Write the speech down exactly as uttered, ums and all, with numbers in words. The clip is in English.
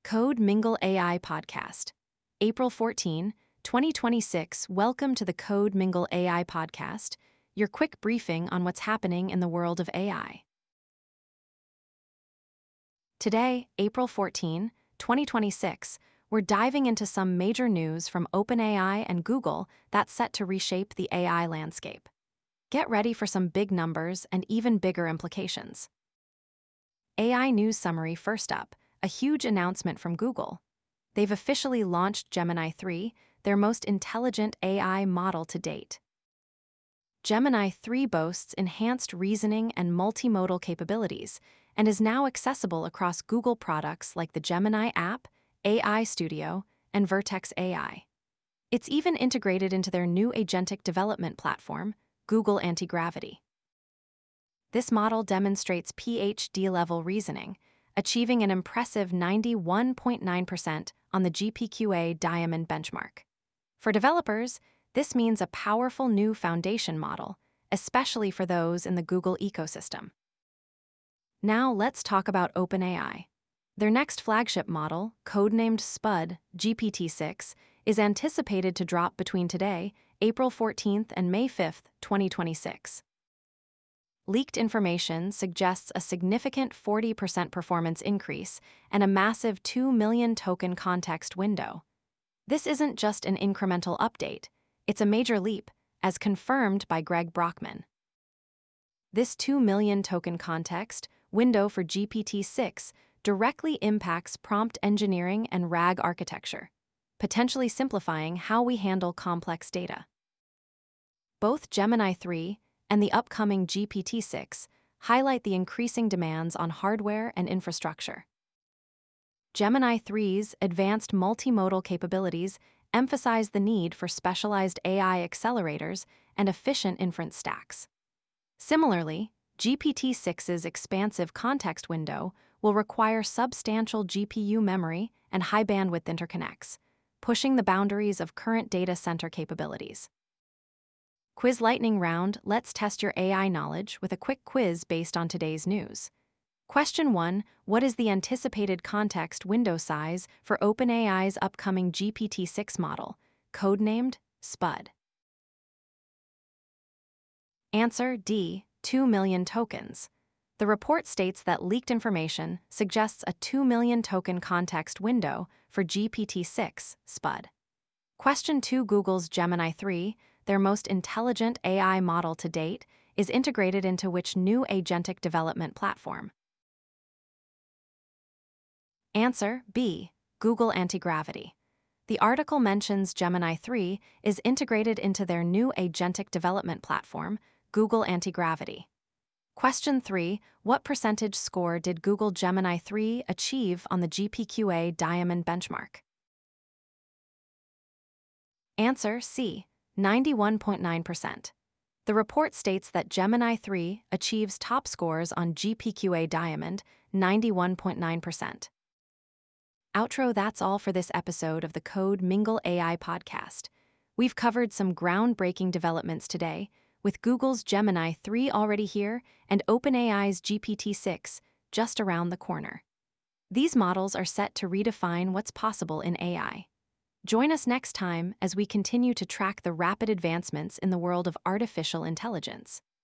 Code Mingle A I Podcast. April fourteenth, twenty twenty-six. Welcome to the Code Mingle A I Podcast, your quick briefing on what's happening in the world of A I. Today, April fourteenth, twenty twenty-six, we're diving into some major news from OpenAI and Google that's set to reshape the A I landscape. Get ready for some big numbers and even bigger implications. A I News Summary first up. A huge announcement from Google. They've officially launched Gemini three, their most intelligent A I model to date. Gemini three boasts enhanced reasoning and multimodal capabilities and is now accessible across Google products like the Gemini app, A I Studio, and Vertex A I. It's even integrated into their new agentic development platform, Google Antigravity. This model demonstrates PhD-level reasoning, achieving an impressive ninety-one point nine percent on the G P Q A Diamond benchmark. For developers, this means a powerful new foundation model, especially for those in the Google ecosystem. Now let's talk about OpenAI. Their next flagship model, codenamed Spud G P T six, is anticipated to drop between today, April fourteenth, and May fifth, twenty twenty-six. Leaked information suggests a significant forty percent performance increase and a massive two million token context window. This isn't just an incremental update, it's a major leap, as confirmed by Greg Brockman. This two million token context window for G P T six directly impacts prompt engineering and RAG architecture, potentially simplifying how we handle complex data. Both Gemini three and the upcoming G P T six highlight the increasing demands on hardware and infrastructure. Gemini three's advanced multimodal capabilities emphasize the need for specialized A I accelerators and efficient inference stacks. Similarly, G P T six's expansive context window will require substantial G P U memory and high-bandwidth interconnects, pushing the boundaries of current data center capabilities. Quiz Lightning Round. Let's test your A I knowledge with a quick quiz based on today's news. Question one. What is the anticipated context window size for OpenAI's upcoming G P T six model, codenamed Spud? Answer D. two million tokens. The report states that leaked information suggests a two million token context window for G P T six, Spud. Question two. Google's Gemini three, their most intelligent A I model to date, is integrated into which new agentic development platform? Answer B. Google Antigravity. The article mentions Gemini three is integrated into their new agentic development platform, Google Antigravity. Question three. What percentage score did Google Gemini three achieve on the G P Q A Diamond benchmark? Answer C. ninety-one point nine percent. The report states that Gemini three achieves top scores on G P Q A Diamond, ninety-one point nine percent. Outro. That's all for this episode of the Code Mingle A I podcast. We've covered some groundbreaking developments today, with Google's Gemini three already here and OpenAI's G P T six just around the corner. These models are set to redefine what's possible in A I. Join us next time as we continue to track the rapid advancements in the world of artificial intelligence.